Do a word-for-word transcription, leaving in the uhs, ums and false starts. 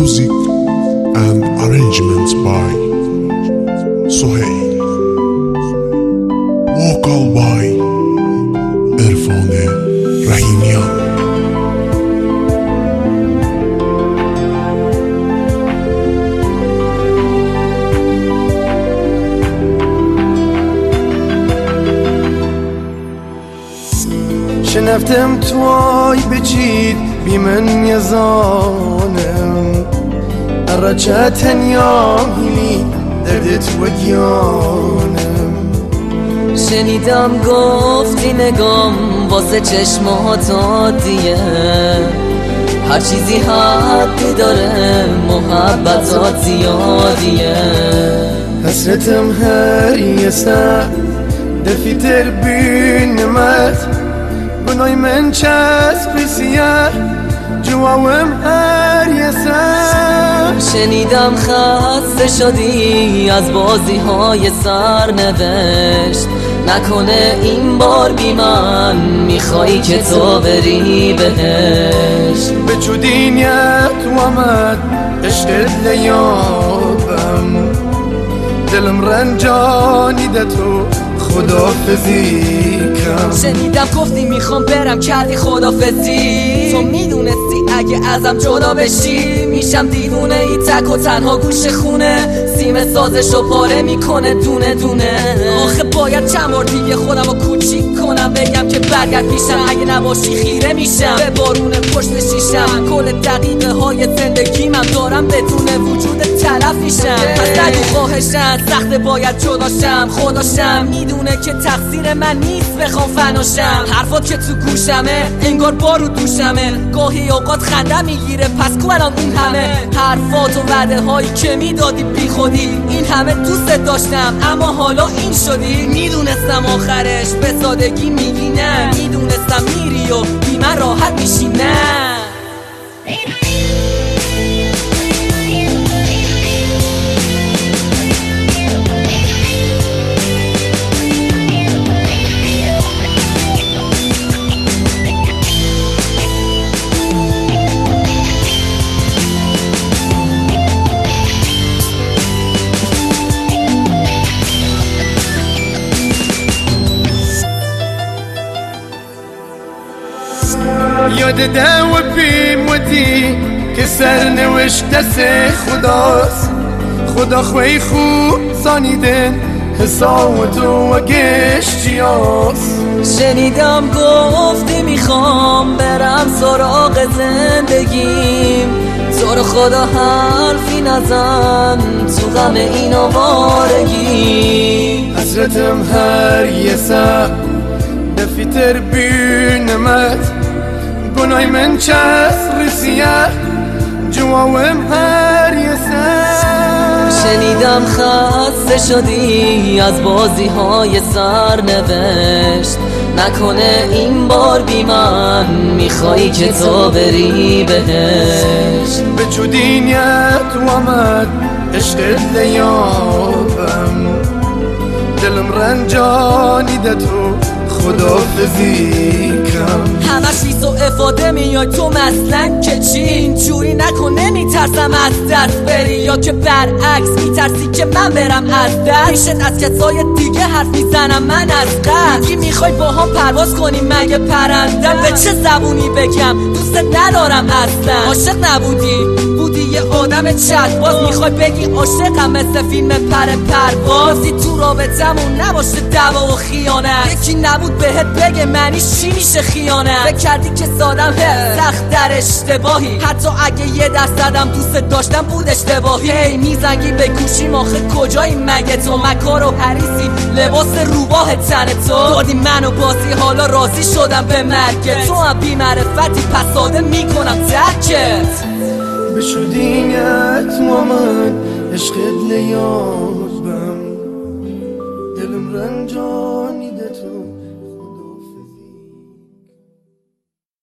Music and arrangements by Sohail. Vocal by Irfan Rahimian. شنفتم توی بچید بی من یزانم الرجا تنیا هیلی دردت و گیانم شنیدم گفتی نگام واسه چشمات عادیه، هر چیزی حدی داره محبتات زیادیه. حسرتم هر یه سر دفیتر بینمت بنای من چسب سیاه جواوم هر یه سر. شنیدم خسته شدی از بازی های سرنوشت، نکنه این بار بی من میخوایی که تو بری بهش. به چودینیت و آمد عشقت لیابم، دلم رنجانیده تو خدافزی کم. شنیدم گفتی میخوام برم کردی خدافزی، تو میدونستی اگه ازم جدا بشی میشم دیوونه ای تک و تنها گوش خونه، سیم سازشو پاره میکنه دونه دونه. آخه باید چند بار دیگه خودم رو کوچیک کنم بگم که برگرد پیشم، اگه نباشی خیره میشم به بارون پشت شیشم. کل دقیقه های زندگی من دارم بدون وجود تلف میشم. از نگو خواهشم سخت باید جداشم، خداشم میدونه که تقصیر من نیست بخوام فناشم. حرفات که تو گوشمه انگار بارو دوشمه، گاهی اوقات خنده میگیره پس کو الان این همه حرفات و وعده هایی که میدادی بی خودی. این همه دوست داشتم اما حالا این شدی. میدونستم آخرش به سادگی میگی نه، میدونستم میری و بی من راحت میشی نه. یاد دو پیم ودی که سرنوشت دست خداست، خدا خوی خوب زانیدن حساب تو و گشتیاست. شنیدم گفتی میخوام برم سراغ زندگیم، تو رو خدا حرفی نزن تو غم این آوارگی. حسرتم هر یه سر دفیتر بینمت بنای من چسب سیاه جواوم هر یه سر. شنیدم خسته شدی از بازی های سرنوشت، نکنه این بار بی من میخوایی که تو بری بهش. به چودینیت و آمد عشقت لیابم، دلم رنجانیده تو خدافزی کم. همش بیس و افاده میای تو مثلا که چی؟ اینجوری نکن نمیترسم از دست بری، یا که برعکس میترسی که من برم از دست. پیشت از کسای دیگه حرف میزنم من از قصد، میگی میخوای با هم پرواز کنیم مگه پرندم؟ به چه زبونی بگم دوست ندارم اصلا. عاشق نبودی بودی یه آدم چت باز، میخوای بگی عاشقم مثل فیلم پر پروازی. تو رابطمون نباشه دعوا و خیانت، یکی نبود بهت بگه معنی چی میشه خیانت. فکر کردی که سادم سخت در اشتباهی، حتی اگه یه درصدم دوست داشتم بود اشتباهی. هی میزنگی به گوشیم آخه کجایی مگه تو؟ مکار و حریصی لباس روباه تن تو دادی منو بازی، حالا راضی شدم به مرگت. تو هم بی معرفتی پس ساده میکنم ترکت. به شدینیت و آمد عشقت لیابم، دلم رنجانی